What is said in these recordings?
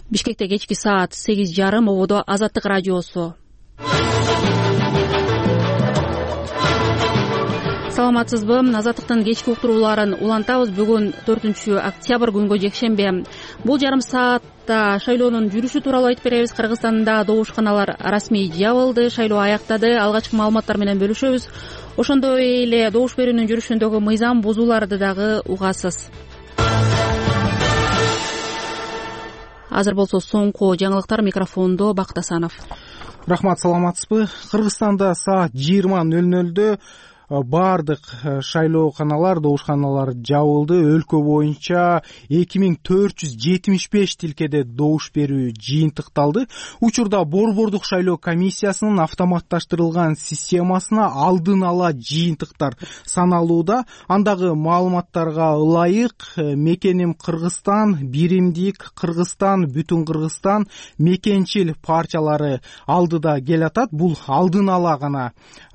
Бишкекте кечки саат 8:30 ободо Азаттык радиосу. Саламатсызбы? Азаттыктын кечки уктурууларын улантабыз. Бүгүн 4-октябрь күнгө жекшембе. Бул жарым саатта шайлоонун жүрүшү тууралуу айтып беребиз. Кыргызстанда добушканалар расмий жабылды, шайлоо аяктады. Алгачкы маалыматтар менен бөлүшөбүз. Ошондой эле добуш берүүнүн жүрүшүндөгү мыйзам бузууларды дагы угасыз. Азыр болсо соңку жаңылыктар. Микрофондо Бакыт Асанов. Рахмат, саламатсызбы? Кыргызстанда саат 20:00 баардык шайлооканалар, добушканалар жабылды. Өлкө боюнча 2475 тилкеде добуш берүү жыйынтыкталды. Учурда Борбордук шайлоо комиссиясынын автоматташтырылган системасына алдын ала жыйынтыктар саналууда. Андагы маалыматтарга ылайык мекеним Кыргызстан, биримдик Кыргызстан, бүтүн Кыргызстан, мекенчил партиялары алдыда келатат. Бул алдын ала гана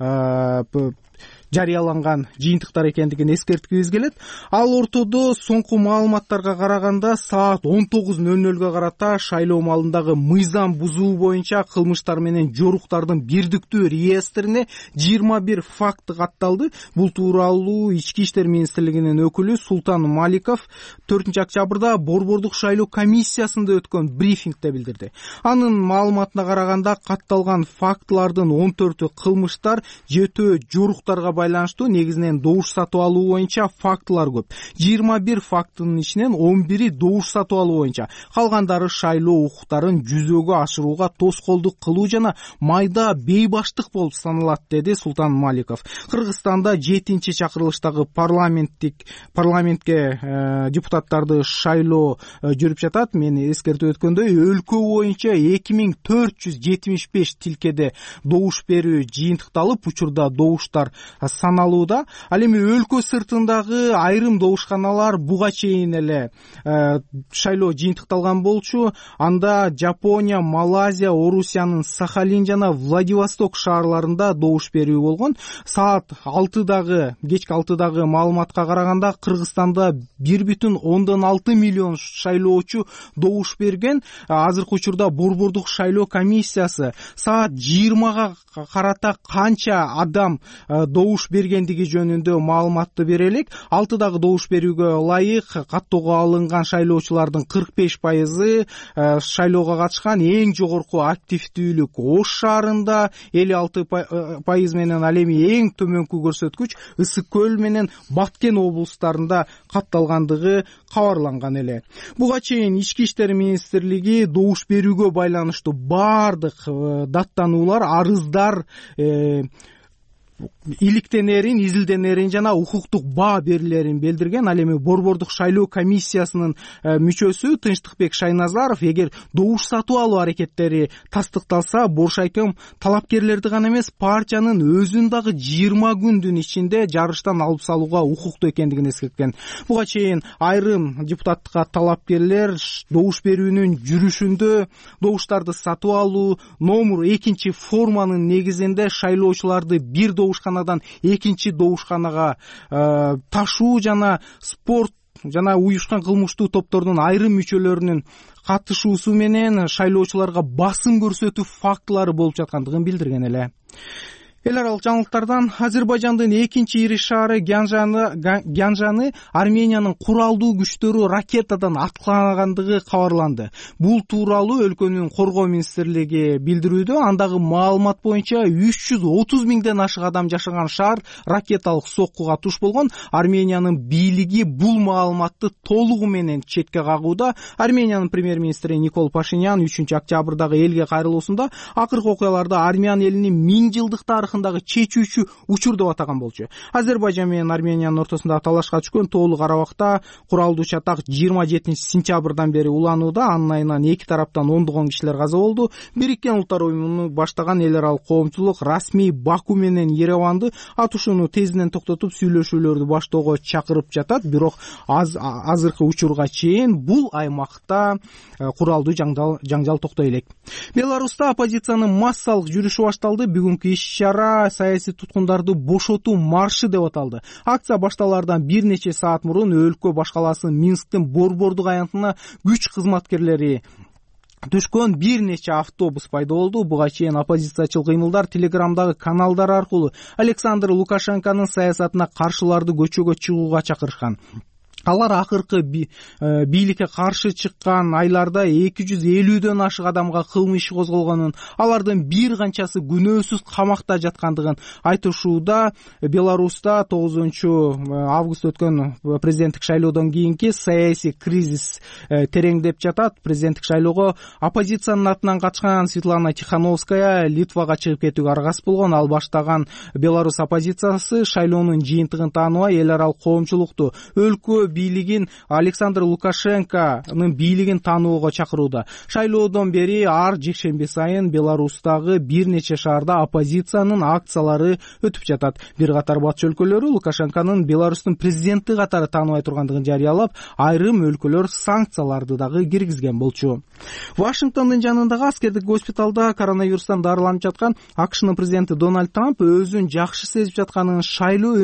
жарыяланган жыйынтыктар экендигин эскерткибиз келет. Ал ортодо соңку маалыматтарга караганда саат 19:00 карата шайлоо малындагы мыйзам бузуу боюнча кылмыштар менен жоруктардын бирдиктүү реестрине 21 факты катталды. Бул тууралуу Ички иштер министрлигинин өкүлү Султан Маликов 4-октябрда Борбордук шайлоо комиссиясында өткөн брифингде билдирди. Анын маалыматына караганда катталган фактылардын 14-ü кылмыштар, 7-ü жоруктарга байланыштуу, негизинен добуш сатып алуу боюнча фактылар көп. 21 фактынын ичинен 11-и добуш сатып алуу боюнча, калгандары шайлоо укуктарын жүзөгө ашырууга тоскоолдук кылуу жана майда бейбаштык болуп саналат, деди Султан Маликов. Кыргызстанда 7-чи чакырылыштагы парламентке депутаттарды шайлоо жүрүп жатат. Мен эскертип өткөндөй, өлкө боюнча 2475 тилкеде добуш берүү жыйынтыкталып, учурда добуштар саналууда. Ал эми өлкө сыртындагы айрым добушканалар буга чейин эле шайлоо жыйынтыкталган болчу. Анда Жапония, Малайзия, Орусиянын Сахалин жана Владивосток шаарларында добуш берүү болгон. Саат 6-дагы, кечки 6-дагы маалыматка караганда Кыргызстанда 1,6 миллион шайлоочу добуш берген. Азыркы учурда Борбордук шайлоо комиссиясы саат 20-га карата канча адам добуш бергендиги жөнүндө маалыматты бере элек. 6-дагы добуш берүүгө ылайык каттоого алынган шайлоочулардын 45% шайлоого катышкан. Эң жогорку активдүүлүк Ош шаарында 56% менен, ал эми эң төмөнкү көрсөткүч Ысык көл менен Баткен облустарында катталгандыгы кабарланган эле. Буга чейин Ички иштер министрлиги добуш берүүгө байланыштуу баардык даттануулар, арыздар иликтенерин, изилденерин жана укуктук баа берилерин билдирген. Ал эми Борбордук шайлоо комиссиясынын мүчөсү Тынчтыкбек Шайназаров, эгер добуш сатып алуу аракеттери тастыкталса, Бош айкым талапкерлерди гана эмес, партиянын өзүн дагы 20 күндүн ичинде жарыштан алып салууга укуктуу экендигин эскерткен. Буга чейин айрым депутаттыкка талапкерлер добуш берүүнүн жүрүшүндө добуштарды сатып алуу, номер 2 форманын негизинде шайлоочуларды бир добушканадан экинчи добушканага ташуу жана спорт жана уюшкан кылмыштуу топтордун айрым мүчөлөрүнүн катышуусу менен шайлоочуларга басым көрсөтүү фактылары болуп жаткандыгын билдирген эле. Эл аралык жаңылыктардан Азербайжандын экинчи ири шаары Гянжаны Армениянын куралдуу күчтөрү ракетадан аткалагандыгы кабарланды. Бул тууралуу өлкөнүн коргоо министрлиги билдирүүдө. Андагы маалымат боюнча 330 миңден ашык адам жашаган шаар ракеталык соккуга туш болгон. Армениянын бийлиги бул маалыматты толугу менен четке кагууда. Армениянын премьер-министри Никол Пашинян 3-октябрдагы элге кайрылуусунда акыркы окуяларды Армян элинин 1000 жылдык тарыхы чечүүчү учур деп атаган болчу. Азербайжан менен Армениянын ортосунда талашка түшкөн Тоолу Карабакта куралдуу чатак 27-сентябрдан бери уланууда. Анын айынан эки тараптан ондогон кишилер каза болду. Бириккен Улуттар уюмуну баштаган эл аралык коомчулук расмий Баку менен Ереванды атышууну тезинен токтотуп сүйлөшүүлөрдү баштоого чакырып жатат. Бирок азыркы учурга чейин бул аймакта куралдуу жаңжал токтой элек. Беларуста оппозициянын массалык жүрүшү башталды. Бүгүнкү иш-чара саясий туткундарды бошотуу маршы деп аталды. Акция башталардан бир нече саат мурун өлкө башкаласы Минсктин Борбордук аянтына күч кызматкерлери түшкөн бир нече автобус пайда болду. Буга чейин оппозициячыл кыймылдар телеграмдагы каналдар аркылуу Александр Лукашенконун саясатына каршыларды көчөгө чыгууга чакырышкан. Алар акыркы бийликке каршы чыккан айларда 250дөн ашык адамга кылмыш иши козголгонун, алардын бир канчасы күнөөсүз камакта жаткандыгын айтышууда. Беларуста 9-август өткөн президенттик шайлоодон кийинки саясий кризис тереңдеп жатат. Президенттик шайлоого оппозициянын атынан катышкан Светлана Тихановская Литвага чыгып кетүүгө аргасыз болгон. Ал баштаган Беларусь оппозициясы шайлоонун жыйынтыгын тааныбай эл аралык коомчулукту өлкө бийлигин Александр Лукашенконун бийлигин таанууга чакырууда. Шайлоодон бери ар жекшемби сайын Беларустагы бир нече шаарда оппозициянын акциялары өтүп жатат. Бир катар батыш өлкөлөрү Лукашенконун Беларустун президенти катары тааныбай тургандыгын жарыялап, айрым өлкөлөр санкцияларды дагы киргизген болчу. Вашингтондун жанындагы аскердик госпиталда коронавирустан дарыланып жаткан АКШнын президенти Дональд Трамп өзүн жакшы сезип жатканын, шайлоо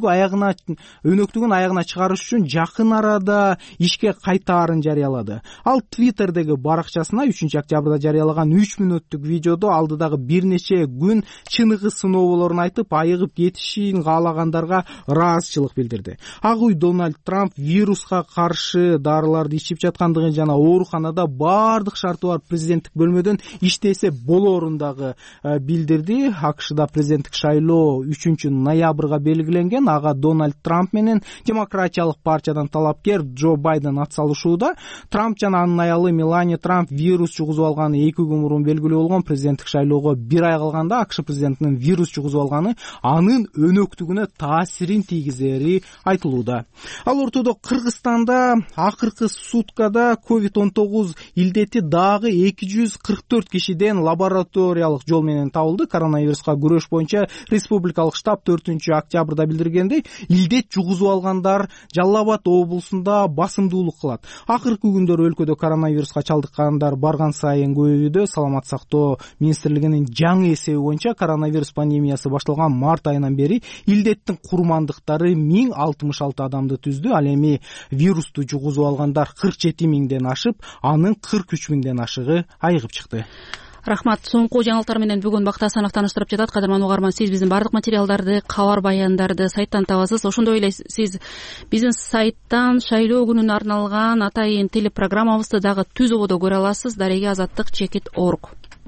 өнөктүгүн аягына чыгарыш үчүн жакын арада ишке кайтаарын жарыялады. Ал Twitter'деги баракчасына 3-октябрда жарыялаган 3 мүнөттүк видеодо алдыдагы бир нече күн чыныгы сыноолорун айтып, айыгып кетишин каалагандарга ыраазычылык билдирди. Ак үй Дональд Трамп вируска каршы дарыларды ичип жаткандыгын жана ооруканада бардык шарты бар президенттик бөлмөдөн иштесе болоорун дагы билдирди. АКШда президенттик шайлоо 3-ноябрга белгиленген. Ага Дональд Трамп менен демократиялык партиядан талапкер Джо Байден атсалышууда. Трамп жана анын аялы Мелания Трамп вирус жугузуп алганы 2 күн мурун белгилүү болгон. Президенттик шайлоого 1 ай калганда АКШ президентинин вирус жугузуп алганы анын өнөктүгүнө таасирин тийгизери айтылууда. Ал ортодо Кыргызстанда акыркы суткада COVID-19 илдети дагы 244 кишиден лабораториялык жол менен табылды. Коронавируска күрөш боюнча республикалык штаб 4-октябрда билдиргендей, илдет жугузуп алгандар Жалал Абад облусунда басымдуулук кылат. Акыркы күндөр өлкөдө коронавируска чалдыккандар барган сайын көбөйүүдө. Саламат сактоо министрлигинин жаңы эсеби боюнча коронавирус пандемиясы башталган март айынан бери илдеттин курмандыктары 1066 адамды түздү. Ал эми вирусту жугузуп алгандар 47 миңден ашып, анын 43 миңден ашыгы айыгып чыкты. Рахмат. Соңку жаңылыктар менен бүгүн Бакыт Асанов таныштырып жатат. Кадырман угарман, сиз биздин бардык материалдарды, кабар баяндарды сайттан табасыз. Ошондой эле сиз биздин сайттан шайлоо күнүнө арналган атайын телепрограммабызды дагы түз ободо көрө аласыз. Дареги Азаттык.org.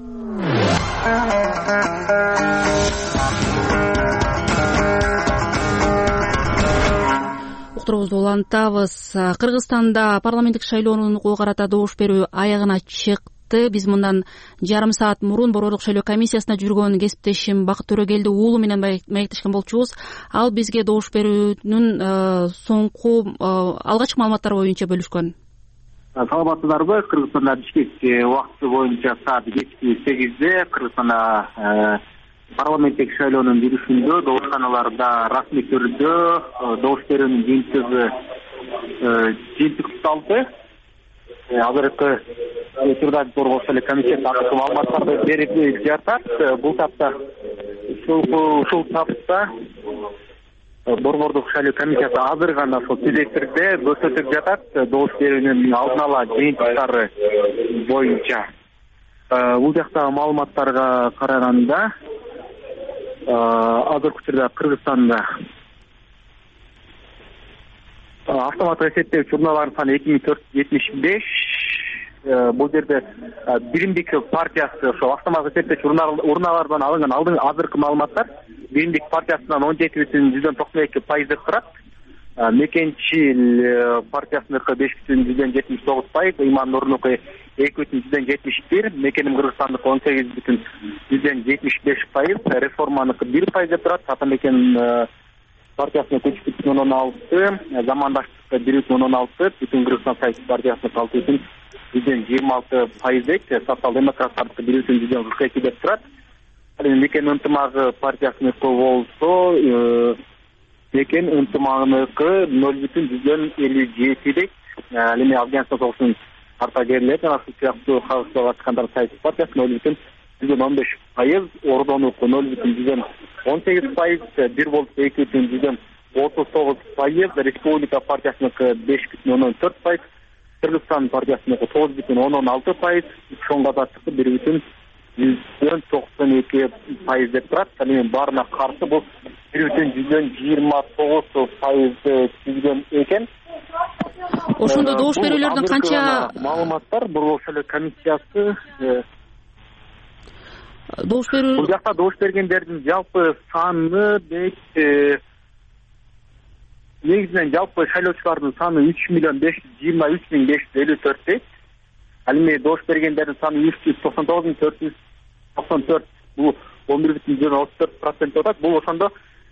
Уктуруубузду улантабыз. Кыргызстанда парламенттик шайлоонунга карата добуш берүү аягына чыкты. Биз мындан жарым саат мурун Борбордук шайлоо комиссиясына жүргөн кесиптешим Бакыт Төрөгелди уулу менен маектешкен болчубуз. Ал бизге добуш берүүнүн соңку алгачкы маалыматтары боюнча бөлүшкөн. Саламатсыздарбы? Кыргызстанда Бишкек убакыты боюнча саат 8:00 Кыргызстанда парламенттик шайлоонун жүрүшүндө добушканаларда расмий түрдө добуш берүүнүн жыйынтыгы тутталды. Азыркы учурда Борбордук шайлоо комитети акыркы маалыматтарды берип жатат. Бул тапта ушул тапта Борбордук шайлоо комитети азыр гана ошол түзөтүрдө көрсөтүп жатат добуш берүүнүн алдын ала жыйынтыктары боюнча. Бул жактагы маалыматтарга караганда азыркы учурда Кыргызстанда автоматтык эсептөөчү урналардын саны 2475. Бул жерде Биримдик партиясы ошо автоматтык эсептөөчү урналардан алынган азыркы маалыматтар Биримдик партиясынан 17,92% деп турат. Мекенчил партиясыныкы 5,79%, Иман Нурнукы 2,71%, Мекеним Кыргызстандыкы 18,75%, Реформаныкы 1% деп турат. Ата Мекен партиясына 3,16%, Замандаштыкка 1,16%, Бүтүн Кыргызстан Союз партиясына 6,26%, Социал-демократтардыкы 1,42% деп турат. Мекен ынтымагы партиясыныкы болсо, Мекен ынтымагыныкы 0,57 дейт. Ал эми Афганистан согушунун ардагерлери жана ушул сыяктуу кагысга катышкандар Союз партиясы 0,15%, Ордонуку 0,18%, бир болсо 2,39%, Республика партиясыныкы 5,14%, Кыргызстан партиясыныкы 9,16%, чоң каташтыкты 1,92% деп турат. Ал эми баарына каршы бул 1,29% түзгөн экен. Ошондо добуш берүүлөрдүн канча маалыматтар Борбор шайлоо комиссиясы добуш берүү бул жакта добуш бергендердин жалпы саны негизинен жалпы шайлоочулардын саны 3,523,554 дейт. Ал эми добуш бергендердин саны 399,494, бул 11,34% атат. Бул ошондо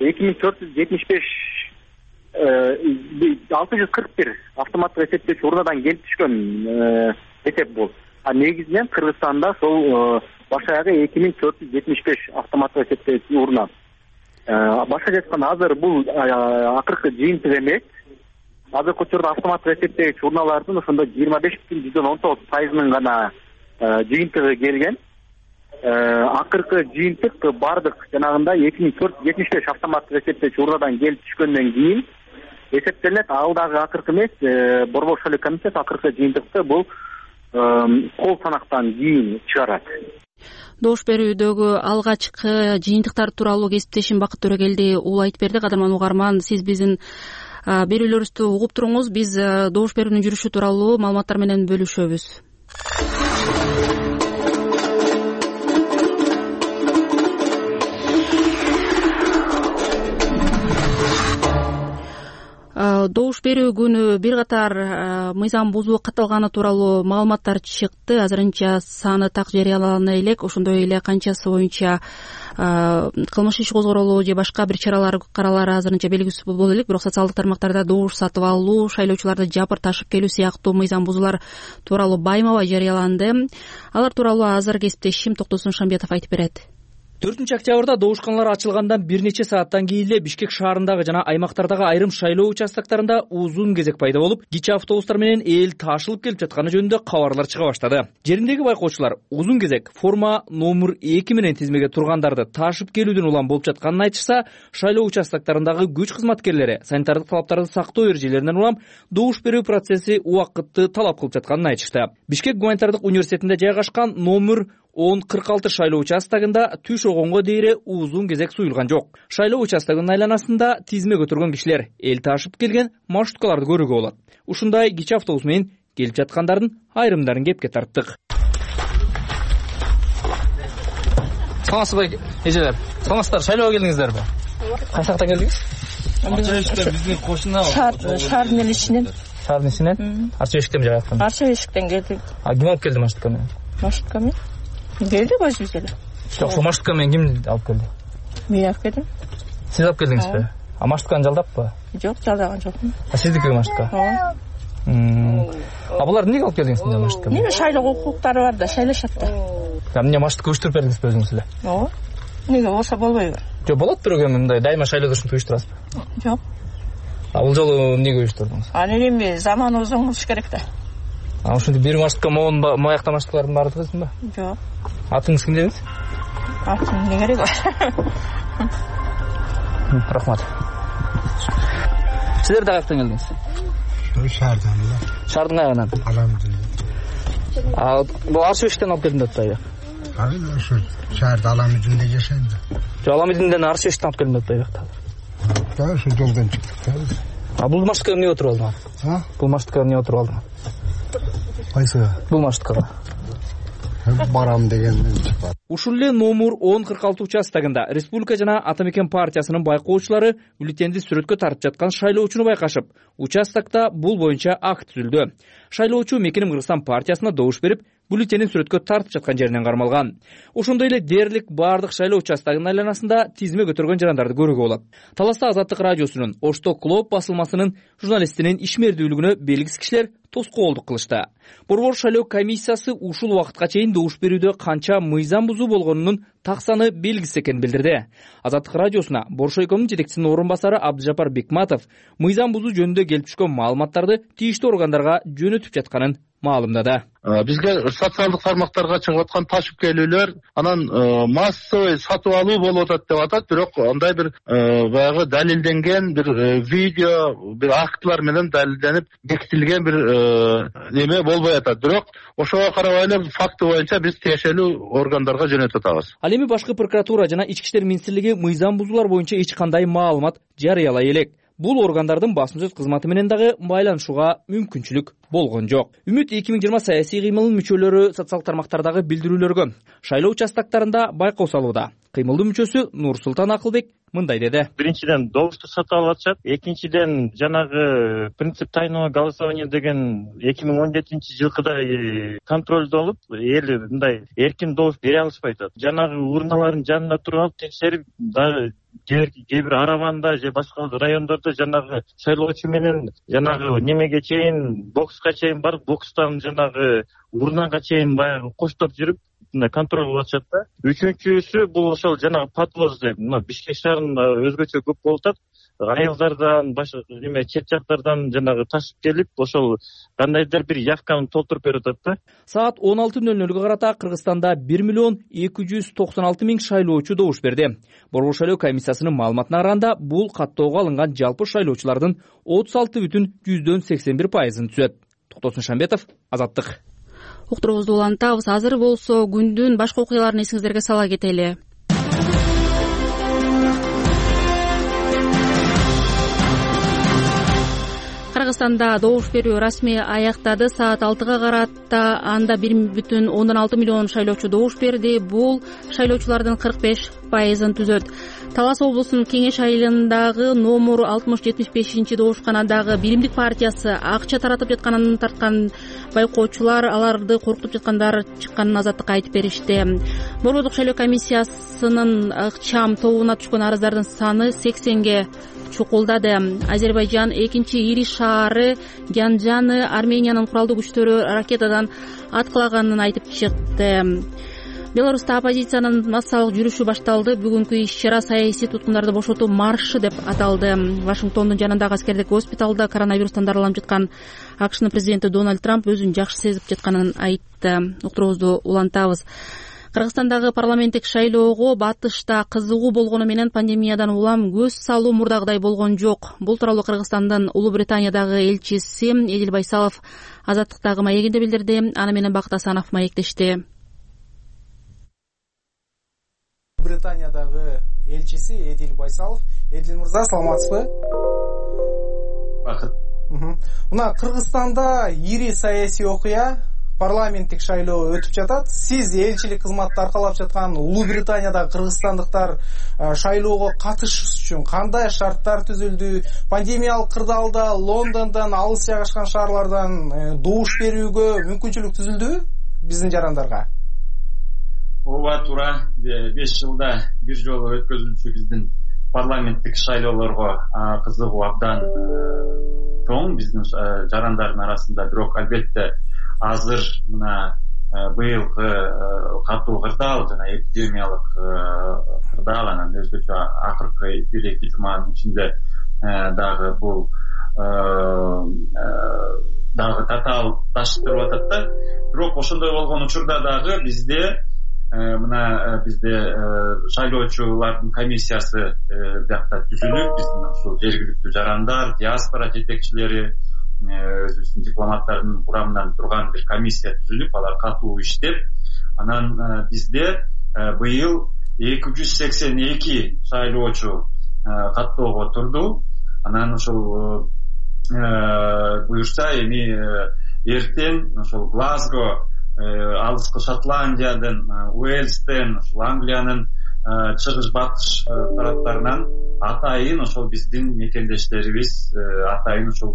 641 автоматтык эсептөөчү урнадан келип түшкөн эсеп бул. А негизинен Кыргызстанда сол баш аягы 2475 автоматтык эсептөөчү урна. Башка айтканда азыр бул акыркы жыйынтык эмес. Азыркы учурда автоматтык эсептөөчү урналардын ошондо 25,19%-ынын гана жыйынтыгы келген. Акыркы жыйынтык бардык жанагындай 2475 автоматтык эсептөөчү урнадан келип түшкөндөн кийин эсептелет. Ал дагы акыркы эмес, Борбор шайлоо комиссиясы акыркы жыйынтыкты бул кол санактан кийин чыгарат. Добуш берүүдөгү алгачкы жыйынтыктар тууралуу кесиптешим Бакыт Төрөгелди уулу айтып берди. Кадырман угарман, сиз биздин берүүлөрүбүздү угуп туруңуз. Биз добуш берүүнүн жүрүшү тууралуу маалыматтар менен бөлүшөбүз. Добуш берүү күнү бир катар мыйзам бузуу катталганы тууралуу маалыматтар чыкты. Азырынча саны так жарыялана элек. Ошондой эле канчасы боюнча кылмыш иши козголуу же башка бир чаралар каралары азырынча белгисиз болбой элек. Бирок социалдык тармактарда добуш сатып алуу, шайлоочуларды жапыр ташып келүү сыяктуу мыйзам бузуулар тууралуу байма-бай жарыяланды. Алар тууралуу азыр кесиптешим Токтосун Шамбетов айтып берет. 4-октябрда добушканалар ачылгандан бир нече сааттан кийин эле Бишкек шаарындагы жана аймактардагы айрым шайлоо участоктарында узун кезек пайда болуп, кичи автобустар менен эл ташылып келип жатканы жөнүндө кабарлар чыга баштады. Жериндеги байкоочулар узун кезек форма номер 2 менен тизмеге тургандарды ташып келүүдөн улам болуп жатканын айтышса, шайлоо участоктарындагы күч кызматкерлери санитардык талаптарды сактоо эрежелеринен улам добуш берүү процесси убакытты талап кылып жатканын айтышты. Бишкек гуманитардык университетинде жайгашкан номер 1046 шайлоо участогунда түш огонго дейре узун кезек суюлган жок. Шайлоо участогунун айланасында тизме көтөргөн кишилер эл ташып келген маршруткаларды көрүүгө болот. Ушундай кичи автобус менен келип жаткандардын айрымдарын кепке тарттык. Саламатсызбы эжелер? Саламатсыздар, шайлоого келдиңиздерби? Кайсы жактан келдиңиз? Биздин кошуна шаардын ичинен. Шаардын ичинен? Арча эшиктен жайгаттан. Арча эшиктен келдик. Ким алып келди маршрутка менен? Маршрутка менен? Келдик өзүбүз эле. Жок, ошол маршрутка менен ким алып келди? Мен алып келдим. Сиз алып келдиңизби? А маршрутканы жалдаппы? Жок, жалдаган жокмун. А сиздики маршрутка? Ооба. А буларды эмнеге алып келдиңиз мындай маршрутка? Эмне шайлоо укуктары бар да, шайлашат да. Эмне маршрутка уюштуруп бердиңизби өзүңүз эле? Ооба. Эмнеге болсо болбойбу? Жок, болот бирок эми мындай дайыма шайлоодо ушинтип уюштурасызбы? Жок. А бул жолу эмнеге уюштурдуңуз? Аны эми заманыбыз оңолуш керек да. А ушинтип бир маршрутка моякта маршруткалардын баары турасызбы? Жок. Атыңыз ким дедиңиз? Атым эмне керек бар? Рахмат. Сиздер да каяктан келдиңиз? Шаардан эле. Шаардын кайынан? Аламдын. А бул Арча эшиктен алып келдим деп атпайбы? Ошо шаарда Аламидинде жашайм да. Жок, Аламидинден Арча эшиктен алып келдим деп атпайбы? Да, ошо жолдон чыктык да. А бул маршрутка эмне отуруп алдыңар? Бул маршрутка эмне отуруп алдыңар? Кайсы? Бул маршруткага. Барам дегенден чыкпады. Ушул эле номер 1046 участогунда Республика жана Ата Мекен партиясынын байкоочулары бюллетенди сүрөткө тартып жаткан шайлоочуну байкашып, участокто бул боюнча акт түзүлдү. Шайлоочу Мекеним Кыргызстан партиясына добуш берип, бюллетенин сүрөткө тартып жаткан жеринен кармалган. Ошондой эле дээрлик бардык шайлоо участогунун айланасында тизме көтөргөн жарандарды көрүүгө болот. Таласта Азаттык радиосунун Ошто Клоп басылмасынын журналистинин ишмердүүлүгүнө белгисиз кишилер тоскоолдук кылышты. Борбор шайлоо комиссиясы ушул убакытка чейин добуш берүүдө канча мыйзам бузуу болгонунун таксаны белгисиз экенин билдирди. Азаттык радиосуна Боршойкомдун жетекчисинин орун басары Абдыжапар Бекматов мыйзам бузуу жөнүндө келип түшкөн маалыматтарды тийиштүү органдарга жөнөтүп жатканын маалымдады. Бизге социалдык тармактарга чыгып аткан ташып келүүлөр анан массовый сатып алуу болуп атат деп атат, бирок андай бир баягы далилденген бир видео, бир актылар менен далилденип бекитилген бир неме болбой атат. Бирок ошого карабай эле факты боюнча биз тиешелүү органдарга жөнөтүп атабыз. Ал эми башкы прокуратура жана Ички иштер министрлиги мыйзам бузуулар боюнча эч кандай маалымат жарыялай элек. Бул органдардын басма сөз кызматы менен дагы байланышууга мүмкүнчүлүк болгон жок. Үмүт 2020 саясий кыймылынын мүчөлөрү социалдык тармактардагы билдирүүлөргө шайлоо участактарында байкоо салууда. Кыймылдын мүчөсү Нурсултан Акылбек мындай деди. Биринчиден добушту сатып алып атышат. Экинчиден жанагы принцип тайного голосования деген 2017-жылкыдай контролдо болуп, эл мындай эркин добуш бере алышпай атат. Жанагы урналардын жанында туруп алып текшерип, дагы кээ бир араванда же башка райондордо жанагы шайлоочу менен жанагы немеге чейин, бокска чейин барып, бокстан жанагы урнага чейин баягы коштоп жүрүп контроль кылып атышат да. Үчүнчүсү бул ошол жанагы подвоз деп, Бишкек шаарында өзгөчө көп болуп атат. Айылдардан, башка чет жактардан жанагы ташып келип, ошол кандайдыр бир явканы толтуруп берип атат да. Саат 16:00 карата Кыргызстанда 1,296,000 шайлоочу добуш берди. Борбор шайлоо комиссиясынын маалыматына караганда, бул каттоого алынган жалпы шайлоочулардын 36,81%-ын түзөт. Токтосун Шамбетов, Азаттык. Уктуруубузду улантабыз. Азыр болсо күндүн башка окуяларын эсиңиздерге сала кетели. Кыргызстанда добуш берүү расмий аяктады. Саат 6-га карата анда 1,6 миллион шайлоочу добуш берди. Бул шайлоочулардын 45%-ын түзөт. Талас облусунун Кеңеш айылындагы номер 60-75 добушканадагы Биримдик партиясы акча таратып жатканын тарткан байкоочулар аларды коркутуп жаткандары чыкканын Азаттыкка айтып беришти. Борбордук шайлоо комиссиясынын ыкчам тобуна түшкөн арыздардын саны 80ге чукулдады. Азербайжан экинчи ири шаары Гянджаны Армениянын куралдуу күчтөрү ракетадан аткылаганын айтып чыкты. Беларуста оппозициянын массалык жүрүшү башталды. Бүгүнкү иш-чара саясий туткундарды бошотуу маршы деп аталды. Вашингтондун жанындагы аскердик госпиталда коронавирустан дарыланып жаткан АКШнын президенти Дональд Трамп өзүн жакшы сезип жатканын айтты. Уктуруубузду улантабыз. Кыргызстандагы парламенттик шайлоого батышта кызыгуу болгону менен пандемиядан улам көз салуу мурдагыдай болгон жок. Бул тууралуу Кыргызстандын Улуу Британиядагы элчиси Эдил Байсалов Азаттыктагы маегинде билдирди. Аны менен Бакыт Асанов маектешти. Британиядагы элчиси Эдил Байсалов. Эдил мырза, саламатсызбы? Бакыт. Мына Кыргызстанда ири саясий окуя, парламенттик шайлоо өтүп жатат. Сиз элчилик кызматты аркалап жаткан Улуу Британиядагы кыргызстандыктар шайлоого катышыш үчүн кандай шарттар түзүлдү? Пандемиялык кырдаалда Лондондон, алыс жайгашкан шаарлардан добуш берүүгө мүмкүнчүлүк түзүлдүбү биздин жарандарга? Ооба, туура. 5 жылда бир жолу өткөзүлчү биздин парламенттик шайлоолорго кызыгуу абдан чоң биздин жарандардын арасында. Бирок албетте азыр мына быйылкы катуу кырдаал жана эпидемиялык кырдаал, анан өзгөчө акыркы 1-2 жуманын ичинде дагы бул дагы татаалдаштырып атат да. Бирок ошондой болгон учурда дагы бизде шайлоочулардын комиссиясы биякта түзүлүп, биздин ушул жергиликтүү жарандар, диаспора жетекчилери, өзүбүздүн дипломаттардын курамынан турган бир комиссия түзүлүп, алар катуу иштеп, анан бизде быйыл 282 шайлоочу каттоого турду. Анан ошол буюрса эми эртең ошол Глазго, алыскы Шотландиядан, Уэльстен, Англиянын чыгыш батыш тараптарынан атайын ошол биздин мекендештерибиз атайын ошол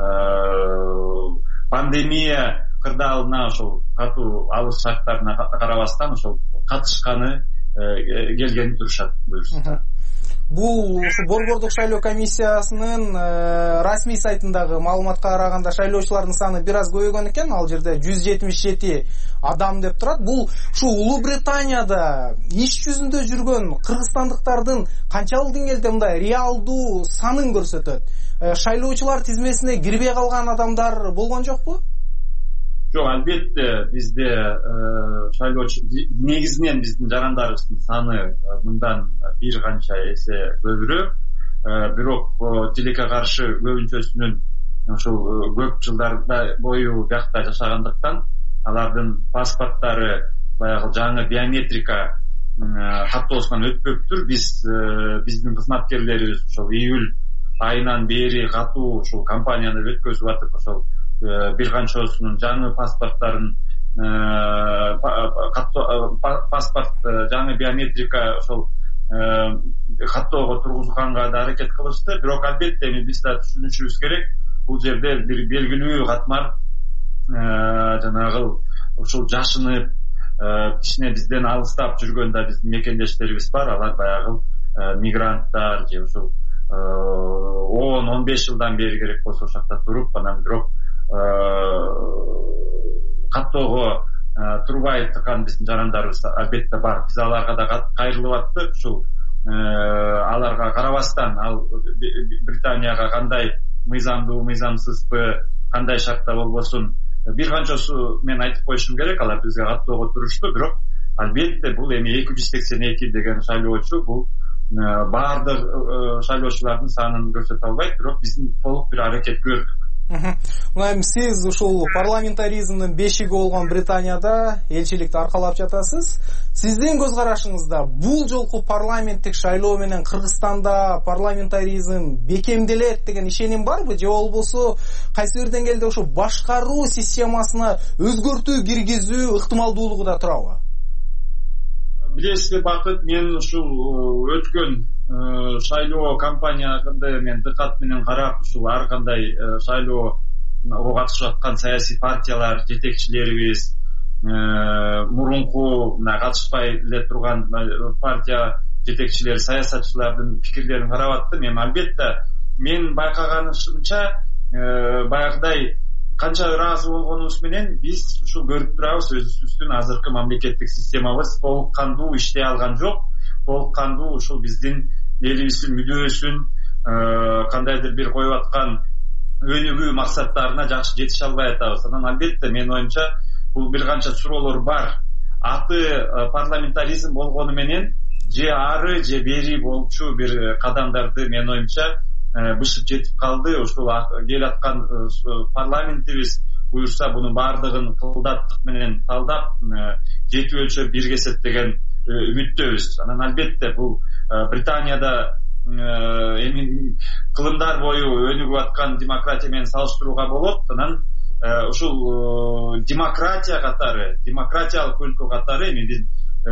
пандемия кырдаалына ошол катуу алыс шарттарына карабастан ошол катышканы келгени турушат буюрса. бул ушу борбордук шайлоо комиссиясынын расмий сайтындагы маалыматка караганда шайлоочулардын саны бир аз көбөйгөн экен. Ал жерде 177 адам деп турат. Бул ушу Улуу Британияда иш жүзүндө жүргөн кыргызстандыктардын канчалык деңгээлде мындай реалдуу санын көрсөтөт? Шайлоочулар тизмесине кирбей калган адамдар болгон жокпу? Жок, албетте бизде шайлоочу негизинен биздин жарандарыбыздын саны мындан бир канча эсе көбүрөөк. Бирок тилекке каршы көбүнчөсүнүн ошол көп жылдар бою биякта жашагандыктан алардын паспорттары баягы жаңы биометрика каттоосунан өтпөптүр. Биздин кызматкерлерибиз ошол июль айынан бери катуу ушул компанияны өткөзүп атып, ошол бир канчосунун жаңы паспорттарын паспорт жаңы биометрика ошол каттоого тургузганга да аракет кылышты. Бирок албетте биз да түшүнүшүбүз керек, бул жерде бир белгилүү катмар жанагы ушул жашынып кичине бизден алыстап жүргөн да биздин мекендештерибиз бар. Алар баягы мигранттар же ушул 10-15 жылдан бери керек болсо ошакта туруп, анан бирок каттоого турбай турган биздин жарандарыбыз албетте бар. Биз аларга да кайрылып аттык. Ушул аларга карабастан, ал Британияга кандай мыйзамдуу, мыйзамсызбы, кандай шартта болбосун, бир канчосу мен айтып коюшум керек, алар бизге каттоого турушту. Бирок албетте бул эми 282 деген шайлоочу, бул баардык шайлоочулардын санын көрсөтө албайт. Бирок биздин толук бир аракет көрдүк. Мына эми сиз ушул парламентаризмдин бешиги болгон Британияда элчиликти аркалап жатасыз. Сиздин көз карашыңызда бул жолку парламенттик шайлоо менен Кыргызстанда парламентаризм бекемделет деген ишеним барбы, же болбосо кайсы бир деңгээлде ушу башкаруу системасына өзгөртүү киргизүү ыктымалдуулугу да турабы? Билесизби Бакыт, мен ушул өткөн шайлоо кампаниясында мен дыкат менен карап, ушул ар кандай шайлоого катышып аткан саясий партиялар жетекчилерибиз, мурунку катышпай эле турган партия жетекчилери, саясатчылардын пикирлерин карап аттым. Эми албетте мен байкаганымча баягыдай канча ыраазы болгонубуз менен биз ушул көрүп турабыз, өзүбүздүн азыркы мамлекеттик системабыз толук кандуу иштей алган жок. Толук кандуу ушул биздин элибиздин мүдөөсүн, кандайдыр бир коюп аткан өнүгүү максаттарына жакшы жетише албай атабыз. Анан албетте менин оюмча бул бир канча суроолор бар. Аты парламентаризм болгону менен же ары же бери болчу бир кадамдарды менин оюмча бышып жетип калды. Ушул келаткан парламентибиз буюрса бунун баардыгын кылдаттык менен талдап жети өлчөп бир кесет деген үмүттөбүз. Анан албетте бул Британияда эми кылымдар бою өнүгүп аткан демократия менен салыштырууга болот. Анан ушул демократия катары, демократиялык өлкө катары эми биз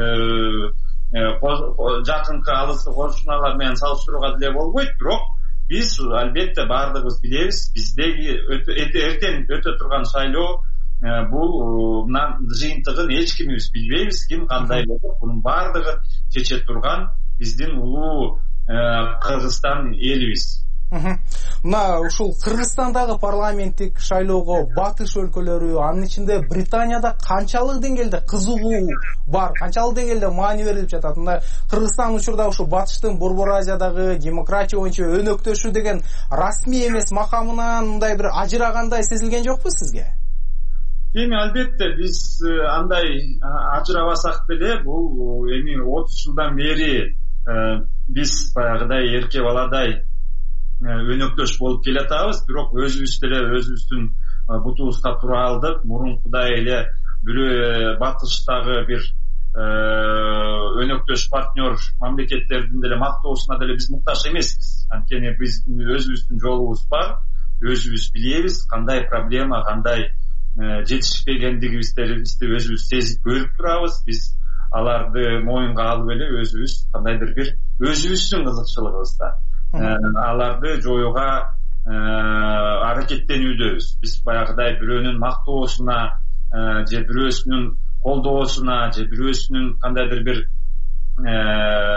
жакынкы алыс кошуналар менен салыштырууга деле болбойт. Бирок биз албетте баардыгыбыз билебиз, биздеги эртең өтө турган шайлоо бул жыйынтыгын эч кимибиз билбейбиз, ким кандай болот. Бунун баардыгын чече турган биздин улуу Кыргызстан элибиз. Мына ушул Кыргызстандагы парламенттик шайлоого батыш өлкөлөрү, анын ичинде Британияда канчалык деңгээлде кызыгуу бар, канчалык деңгээлде маани берилип жатат? Мына Кыргызстан учурда ушу батыштын Борбор Азиядагы демократия боюнча өнөктөшүү деген расмий эмес макамынан мындай бир ажырагандай сезилген жокпу сизге? Эми албетте биз андай ажырабасак деле бул эми 30 жылдан бери биз баягыдай эрке баладай өнөктөш болуп келатабыз. Бирок өзүбүз деле өзүбүздүн бутубузга тура алдык. Мурункудай эле бирөө батыштагы бир өнөктөш партнер мамлекеттердин деле мактоосуна деле биз муктаж эмеспиз. Анткени биздин өзүбүздүн жолубуз бар, өзүбүз билебиз кандай проблема, кандай жетишпегендигибизди өзүбүз сезип көрүп турабыз. Биз аларды моюнга алып эле өзүбүз кандайдыр бир өзүбүздүн кызыкчылыгыбызда аларды жоюуга аракеттенүүдөбүз. Биз баягыдай бирөөнүн мактоосуна же бирөөсүнүн колдоосуна же бирөөсүнүн кандайдыр бир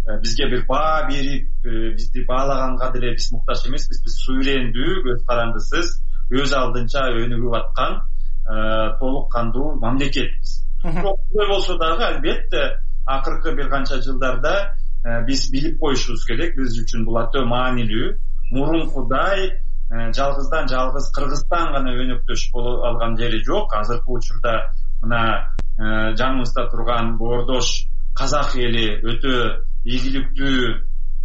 бизге бир баа берип бизди баалаганга деле биз муктаж эмеспиз. Биз суверендүү, көз карандысыз, өз алдынча өнүгүп аткан толук кандуу мамлекетпиз. Ошондой болсо дагы албетте акыркы бир канча жылдарда биз билип коюшубуз керек, биз үчүн бул өтө маанилүү. Мурункудай жалгыздан жалгыз Кыргызстан гана өнөктөш боло алган жери жок. Азыркы учурда мына жаныбызда турган боордош казак эли өтө ийгиликтүү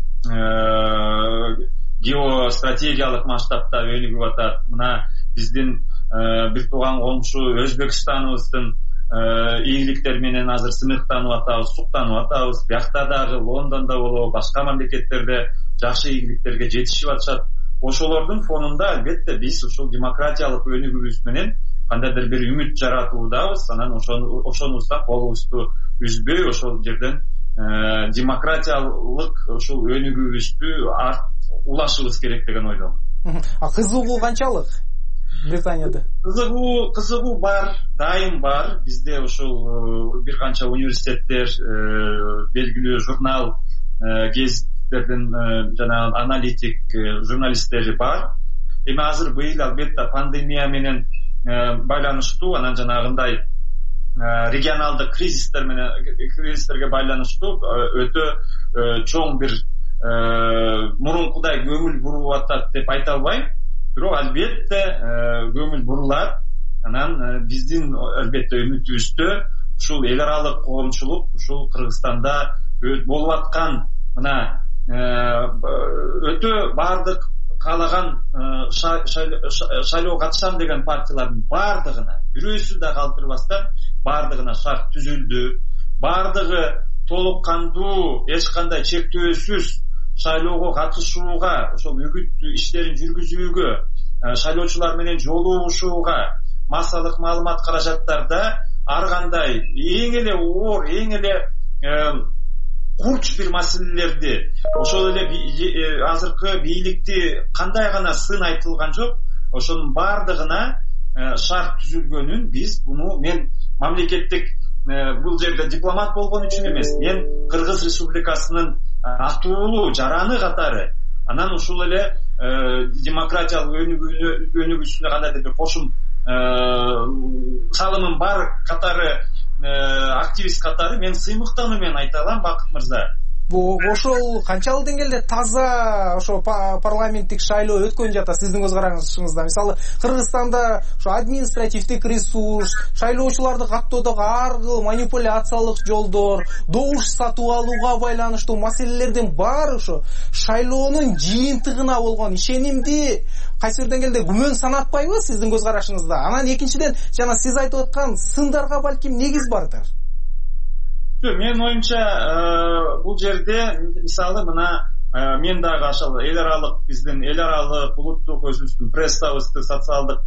геостратегиялык масштабта өнүгүп атат. Мына биздин бир тууган коңшу Өзбекстаныбыздын ийгиликтери менен азыр сыныктанып атабыз, суктанып атабыз. Биякта дагы Лондондо болобу, башка мамлекеттерде жакшы ийгиликтерге жетишип атышат. Ошолордун фонунда албетте биз ушул демократиялык өнүгүүбүз менен кандайдыр бир үмүт жаратуудабыз. Анан ошонубузда колубузду үзбөй ошол жерден демократиялык ушул өнүгүүбүздү улашыбыз керек деген ойдомун. Кызыгуу канчалык Британияда? Кызыгуу бар, дайым бар. Бизде ушул бир канча университеттер, белгилүү журнал, гезиттердин жана аналитик журналисттери бар. Эми азыр быйыл албетте пандемия менен байланыштуу, анан жанагындай регионалдык кризистерге байланыштуу өтө чоң бир мурункудай көңүл буруп атат деп айта албайм. Бирок албетте көңүл бурулат. Анан биздин албетте үмүтүбүздө ушул эл аралык коомчулук ушул Кыргызстанда болуп аткан мына өтө бардык каалаган шайлоого катышам деген партиялардын бардыгына бирөөсү да калтырбастан бардыгына шарт түзүлдү. Бардыгы толук кандуу эч кандай чектөөсүз шайлоого катышууга, ошол үгүт иштерин жүргүзүүгө, шайлоочулар менен жолугушууга, массалык маалымат каражаттарда ар кандай эң эле оор, эң эле курч бир маселелерди, ошол эле азыркы бийликти кандай гана сын айтылган жок, ошонун бардыгына шарт түзүлгөнүн биз буну мен мамлекеттик бул жерде дипломат болгон үчүн эмес, мен Кыргыз Республикасынын аттуулуу жараны катары, анан ушул эле демократиялык өнүгүүсүнө кандайдыр бир кошум салымым бар катары, активист катары мен сыймыктануу менен айта алам, Бакыт мырза. Ошол канчалык деңгээлде таза ошо парламенттик шайлоо өткөн жата сиздин көз карашыңызда? Мисалы, Кыргызстанда ошо административдик ресурс, шайлоочуларды каттоодогу ар кыл манипуляциялык жолдор, добуш сатып алууга байланыштуу маселелердин баары ошо шайлоонун жыйынтыгына болгон ишенимди кайсы бир деңгээлде күмөн санатпайбы сиздин көз карашыңызда? Анан экинчиден, жана сиз айтып аткан сындарга балким негиз бардыр. Менин оюмча бул жерде мисалы мына мен дагы ошол эл аралык биздин эл аралык улуттук өзүбүздүн прессабызды, социалдык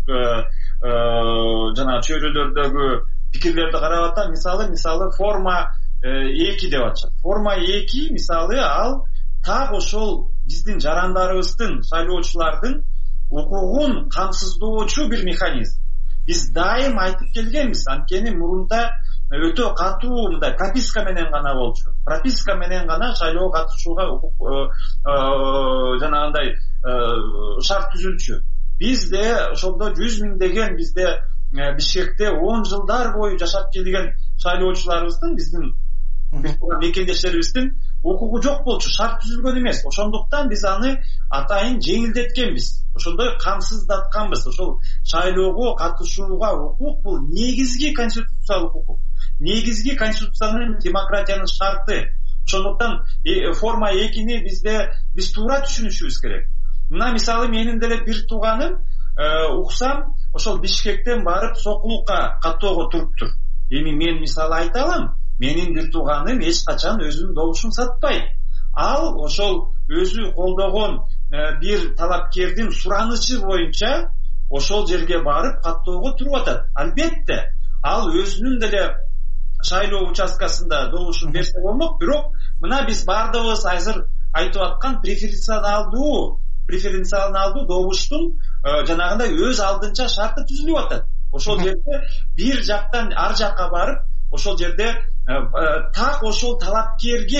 жана чөйрөлөрдөгү пикирлерди карап атам. Мисалы форма 2 деп атышат. Форма 2 мисалы ал так ошол биздин жарандарыбыздын, шайлоочулардын укугун камсыздоочу бир механизм. Биз дайым айтып келгенбиз, анткени мурунда өтө катуу мындай прописка менен гана болчу. Прописка менен гана шайлоого катышууга жанагындай шарт түзүлчү. Бизде ошондо 100 миңдеген бизде Бишкекте 10 жылдар бою жашап келген шайлоочуларыбыздын, биздин мекендештерибиздин укугу жок болчу, шарт түзүлгөн эмес. Ошондуктан биз аны атайын жеңилдеткенбиз. Ошондой камсыздатканбыз. Ошол шайлоого катышууга укук бул негизги конституциялык укук. Негизги конституциянын, демократиянын шарты. Ошондуктан форма 2-ни биз туура түшүнүшүбүз керек. Мына мисалы менин деле бир тууганым уксам ошол Бишкектен барып Сокулукка каттоого туруптур. Эми мен мисалы айта алам, менин бир тууганым эч качан өзүнүн добушун сатпайт. Ал ошол өзү колдогон бир талапкердин суранычы боюнча ошол жерге барып каттоого туруп атат. Албетте ал өзүнүн деле шайлоо участкасында добушун берсе болмок, бирок мына биз бардыгыбыз азыр айтып аткан преференциалдуу добуштун жанагындай өз алдынча шарты түзүлүп атат. Ошол жерде бир жактан ар жакка барып, ошол жерде так ошол талапкерге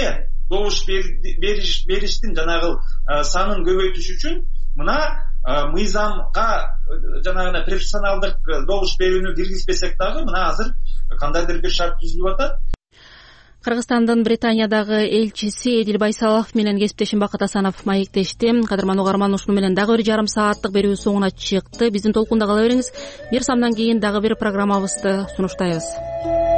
добуш бериштин жанагы санын көбөйтүш үчүн мына мыйзамга жанагы профессионалдык добуш берүүнү киргизбесек дагы мына азыр кандайдыр бир шарт түзүлүп атат. Кыргызстандын Британиядагы элчиси Эдил Байсалов менен кесиптешим Бакыт Асанов маектешти. Кадырман угарман, ушуну менен дагы бир жарым сааттык берүү соңуна чыкты. Биздин толкунда кала бериңиз. Бир самдан кийин дагы бир программабызды сунуштайбыз.